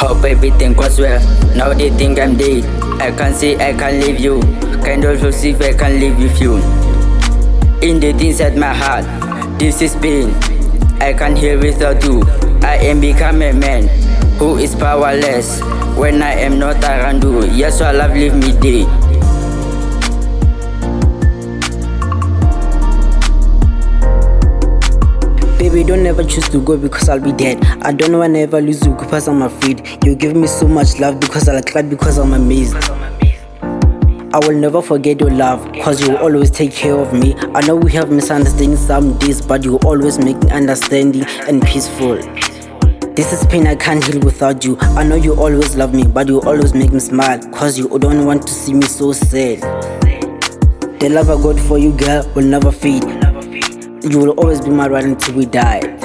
Hope everything goes well. Now they think I'm dead. I can't say I can't leave you. Kind of see if I can live with you. In the inside my heart, this is pain. I can't hear without you. I am become a man who is powerless when I am not around you. Yes, your love leave me dead. Baby, don't ever choose to go because I'll be dead. I don't wanna ever lose you because I'm afraid. You give me so much love because I'll cry because I'm amazed. I will never forget your love, cause you always take care of me. I know we have misunderstandings some days, but you always make me understanding and peaceful. This is pain I can't heal without you. I know you always love me, but you always make me smile, cause you don't want to see me so sad. The love I got for you, girl, will never fade. You will always be my right until we die.